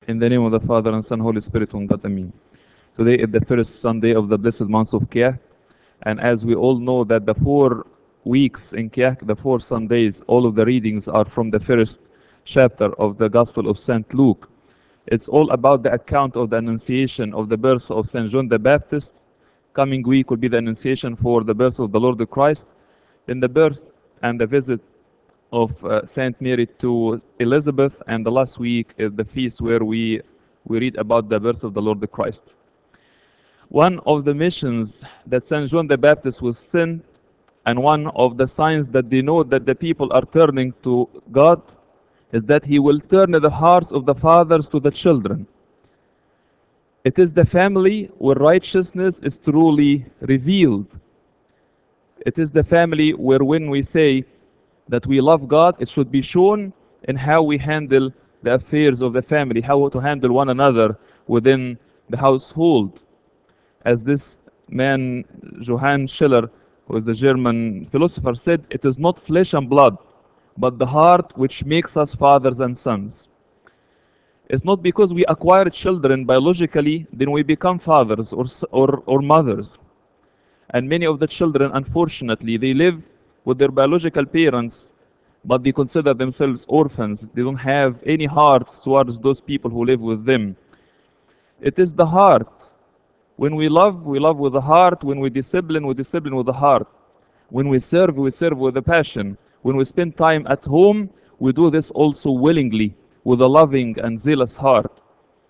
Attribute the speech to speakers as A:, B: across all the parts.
A: In the name of the Father and Son, Holy Spirit, one God, Amen. Today is the first Sunday of the blessed month of Kiah, and as we all know that the 4 weeks in Kiah, the 4 Sundays, all of the readings are from the first chapter of the Gospel of St. Luke. It's all about the account of the Annunciation of the birth of St. John the Baptist. Coming week will be the Annunciation for the birth of the Lord Christ, then the birth and the visit of Saint Mary to Elizabeth, and the last week is the feast where we read about the birth of the Lord Christ. One of the missions that Saint John the Baptist was sent, and one of the signs that denote that the people are turning to God, is that he will turn the hearts of the fathers to the children. It is the family where righteousness is truly revealed. It is the family where when we say that we love God, it should be shown in how we handle the affairs of the family, how to handle one another within the household. As this man, Johann Schiller, who is the German philosopher, said, it is not flesh and blood, but the heart which makes us fathers and sons. It's not because we acquire children biologically, then we become fathers or mothers. And many of the children, unfortunately, they live with their biological parents, but they consider themselves orphans. They don't have any hearts towards those people who live with them. It is the heart. When we love with the heart. When we discipline with the heart. When we serve with a passion. When we spend time at home, we do this also willingly, with a loving and zealous heart.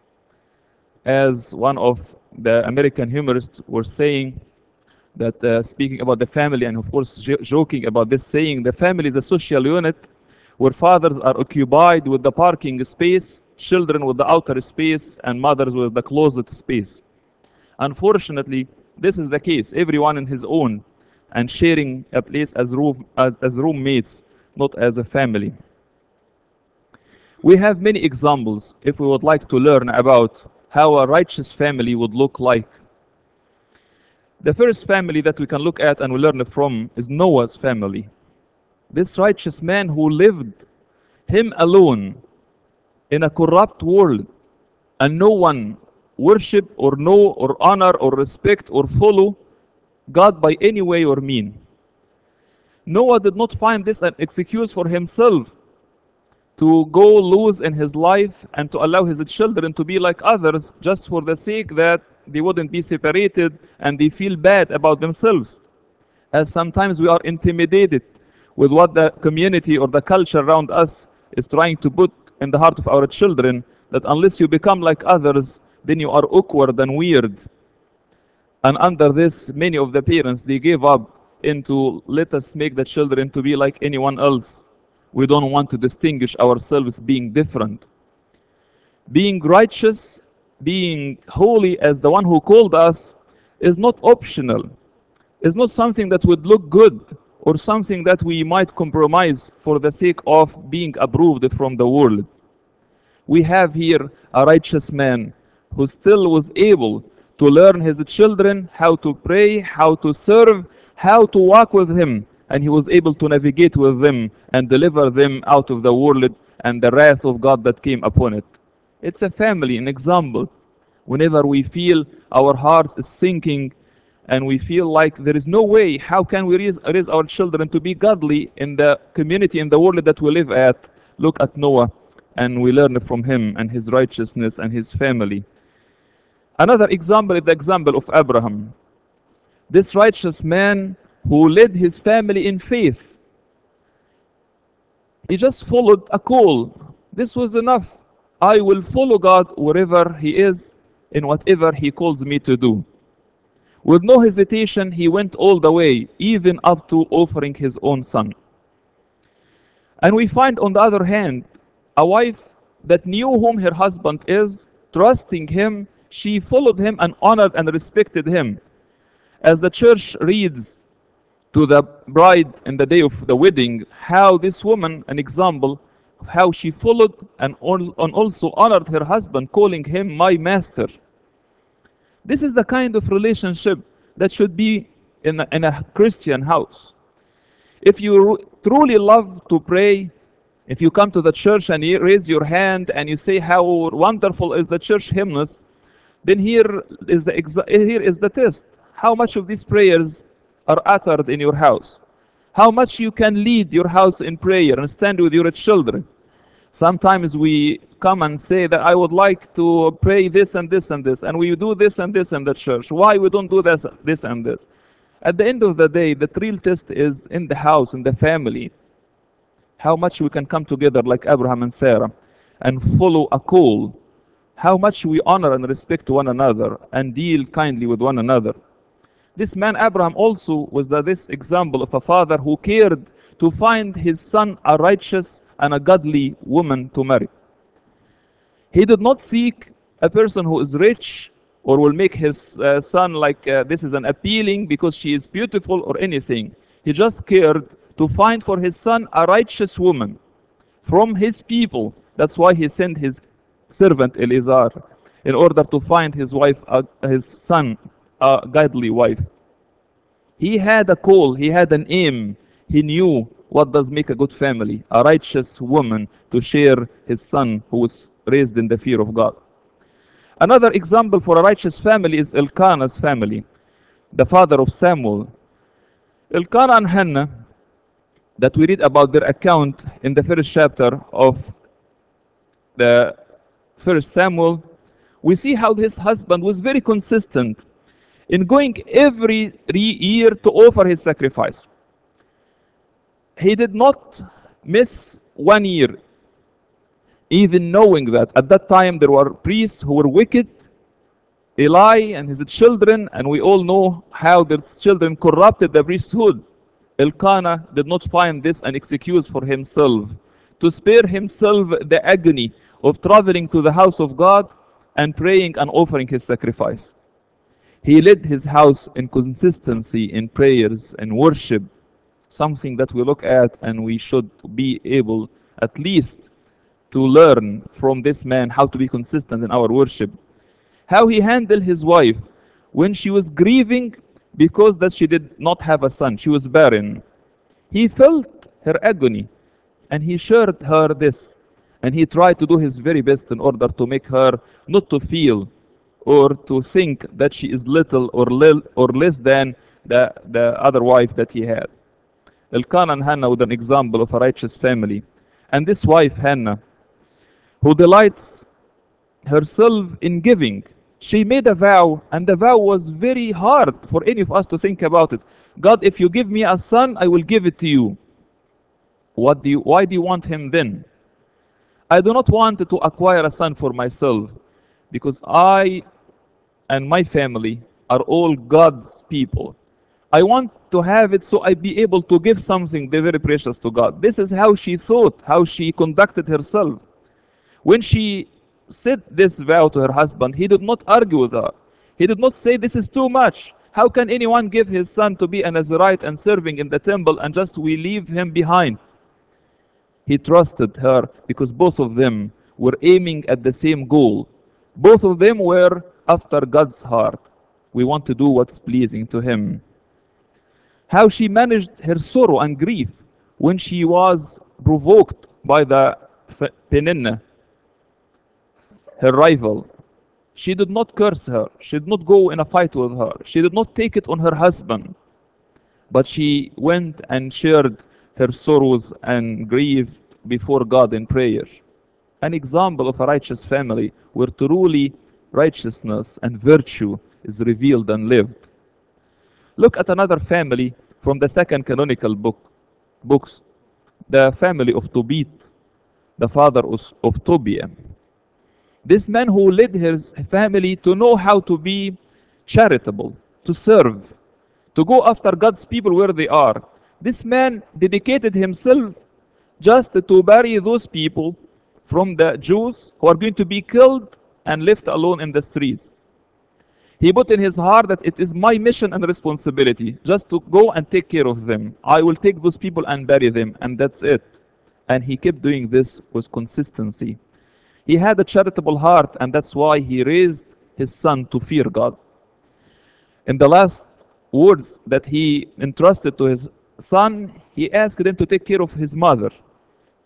A: As one of the American humorists were saying, that speaking about the family, and of course joking about this, saying the family is a social unit where fathers are occupied with the parking space, children with the outer space, and mothers with the closet space. Unfortunately, this is the case, everyone in his own, and sharing a place as roommates, not as a family. We have many examples if we would like to learn about how a righteous family would look like. The first family that we can look at and we learn from is Noah's family. This righteous man who lived him alone in a corrupt world, and no one worship or know or honor or respect or follow God by any way or mean. Noah did not find this an excuse for himself to go lose in his life and to allow his children to be like others just for the sake that they wouldn't be separated and they feel bad about themselves. As sometimes we are intimidated with what the community or the culture around us is trying to put in the heart of our children, that unless you become like others, then you are awkward and weird. And under this, many of the parents, they gave up into, let us make the children to be like anyone else. We don't want to distinguish ourselves being different. Being righteous, being holy as the one who called us, is not optional. It's not something that would look good or something that we might compromise for the sake of being approved from the world. We have here a righteous man who still was able to learn his children how to pray, how to serve, how to walk with him, and he was able to navigate with them and deliver them out of the world and the wrath of God that came upon it. It's a family, an example. Whenever we feel our hearts is sinking and we feel like there is no way, how can we raise our children to be godly in the community, in the world that we live at? Look at Noah, and we learn from him and his righteousness and his family. Another example is the example of Abraham. This righteous man who led his family in faith. He just followed a call. This was enough. I will follow God wherever He is, in whatever He calls me to do. With no hesitation, he went all the way, even up to offering his own son. And we find, on the other hand, a wife that knew whom her husband is, trusting him, she followed him and honored and respected him. As the church reads to the bride in the day of the wedding, how this woman, an example of how she followed and also honored her husband, calling him my master. This is the kind of relationship that should be in a Christian house. If you truly love to pray, If you come to the church and you raise your hand and you say how wonderful is the church hymnals, then here is the test. How much of these prayers are uttered in your house? How much you can lead your house in prayer and stand with your children? Sometimes we come and say that I would like to pray this and this and this, and we do this and this in the church. Why we don't do this and this? At the end of the day, the real test is in the house, in the family. How much we can come together like Abraham and Sarah and follow a call. How much we honor and respect one another and deal kindly with one another. This man Abraham also was this example of a father who cared to find his son a righteous and a godly woman to marry. He did not seek a person who is rich or will make his son like this is an appealing because she is beautiful or anything. He just cared to find for his son a righteous woman from his people. That's why he sent his servant Eliezer in order to find his wife, his son, a godly wife. He had a call, he had an aim. He knew what does make a good family, a righteous woman to share his son who was raised in the fear of God. Another example for a righteous family is Elkanah's family, the father of Samuel. Elkanah and Hannah, that we read about their account in the first chapter of the first Samuel, we see how his husband was very consistent in going every year to offer his sacrifice. He did not miss 1 year, even knowing that at that time there were priests who were wicked, Eli and his children, and we all know how their children corrupted the priesthood. Elkanah did not find this an excuse for himself to spare himself the agony of traveling to the house of God and praying and offering his sacrifice. He led his house in consistency in prayers and worship, something that we look at and we should be able at least to learn from this man how to be consistent in our worship. How he handled his wife when she was grieving because that she did not have a son, she was barren. He felt her agony and he shared her this, and he tried to do his very best in order to make her not to feel or to think that she is little or less than the other wife that he had. Elkanah and Hannah were an example of a righteous family. And this wife, Hannah, who delights herself in giving, she made a vow, and the vow was very hard for any of us to think about it. God, if you give me a son, I will give it to you. Why do you want him then? I do not want to acquire a son for myself, because I and my family are all God's people. I want to have it so I be able to give something very precious to God. This is how she thought, how she conducted herself. When she said this vow to her husband, he did not argue with her. He did not say, this is too much. How can anyone give his son to be a Nazirite and serving in the temple and just we leave him behind? He trusted her because both of them were aiming at the same goal. Both of them were after God's heart. We want to do what's pleasing to him. How she managed her sorrow and grief when she was provoked by the Peninnah, her rival. She did not curse her. She did not go in a fight with her. She did not take it on her husband. But she went and shared her sorrows and grief before God in prayer. An example of a righteous family where truly righteousness and virtue is revealed and lived. Look at another family from the second canonical books, the family of Tobit, the father of Tobiah. This man who led his family to know how to be charitable, to serve, to go after God's people where they are. This man dedicated himself just to bury those people from the Jews who are going to be killed and left alone in the streets. He put in his heart that it is my mission and responsibility just to go and take care of them. I will take those people and bury them, and that's it. And he kept doing this with consistency. He had a charitable heart, and that's why he raised his son to fear God. In the last words that he entrusted to his son, he asked him to take care of his mother,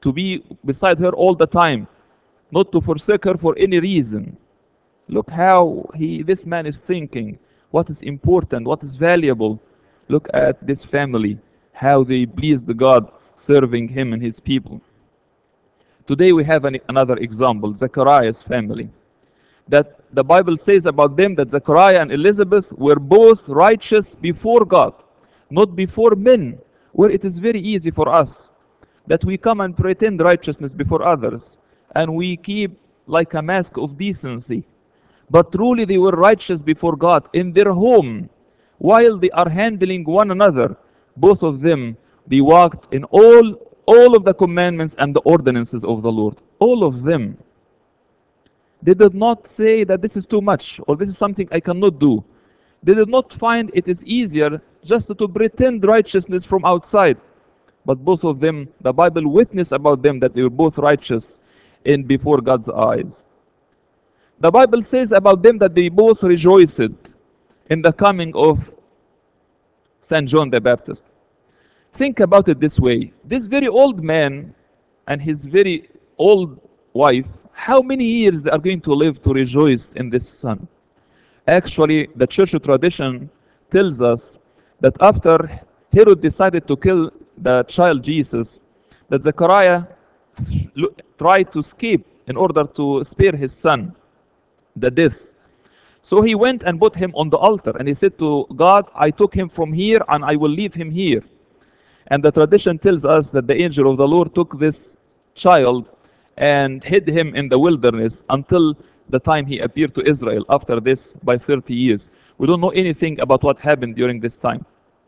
A: to be beside her all the time, not to forsake her for any reason. Look how this man is thinking, what is important, what is valuable. Look at this family, how they pleased God serving him and his people. Today we have another example, Zechariah's family. That the Bible says about them that Zechariah and Elizabeth were both righteous before God, not before men, where it is very easy for us that we come and pretend righteousness before others and we keep like a mask of decency. But truly they were righteous before God in their home while they are handling one another. Both of them, they walked in all of the commandments and the ordinances of the Lord. All of them. They did not say that this is too much or this is something I cannot do. They did not find it is easier just to pretend righteousness from outside. But both of them, the Bible witness about them that they were both righteous in before God's eyes. The Bible says about them that they both rejoiced in the coming of Saint John the Baptist. Think about it this way. This very old man and his very old wife, how many years they are going to live to rejoice in this son? Actually, the church tradition tells us that after Herod decided to kill the child Jesus, that Zechariah tried to escape in order to spare his son the death. So he went and put him on the altar and he said to God, I took him from here and I will leave him here. And the tradition tells us that the angel of the Lord took this child and hid him in the wilderness until the time he appeared to Israel after this by 30 years. We don't know anything about what happened during this time.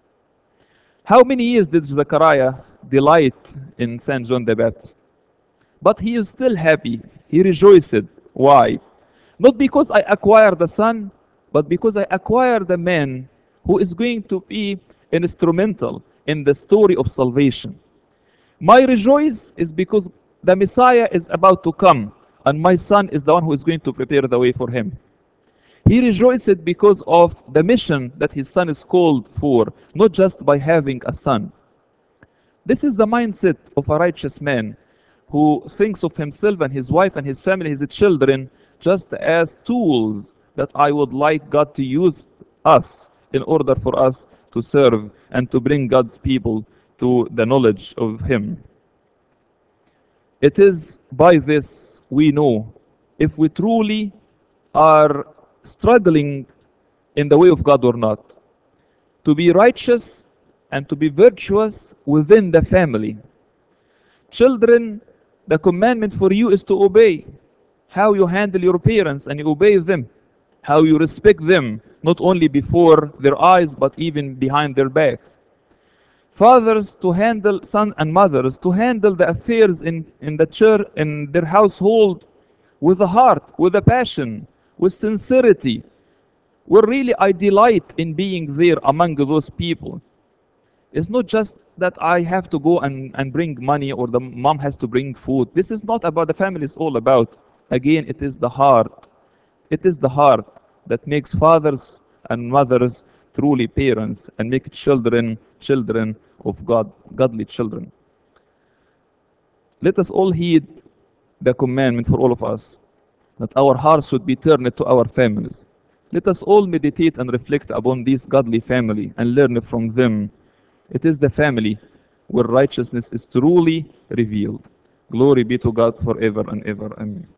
A: How many years did Zechariah delight in Saint John the Baptist? But he is still happy. He rejoiced. Why? Not because I acquired the son, but because I acquired the man who is going to be instrumental in the story of salvation. My rejoice is because the Messiah is about to come, and my son is the one who is going to prepare the way for him. He rejoiced because of the mission that his son is called for, not just by having a son. This is the mindset of a righteous man who thinks of himself and his wife and his family, his children, just as tools that I would like God to use us in order for us to serve and to bring God's people to the knowledge of Him. It is by this we know if we truly are struggling in the way of God or not. To be righteous and to be virtuous within the family. Children, the commandment for you is to obey. How you handle your parents and you obey them. How you respect them, not only before their eyes, but even behind their backs. Fathers to handle, sons and mothers to handle the affairs in the church, in their household, with a heart, with a passion, with sincerity. Where really I delight in being there among those people. It's not just that I have to go and bring money or the mom has to bring food. This is not about the family, it's all about. Again, it is the heart. It is the heart that makes fathers and mothers truly parents and make children children of God, godly children. Let us all heed the commandment for all of us that our hearts should be turned to our families. Let us all meditate and reflect upon this godly family and learn from them. It is the family where righteousness is truly revealed. Glory be to God forever and ever. Amen.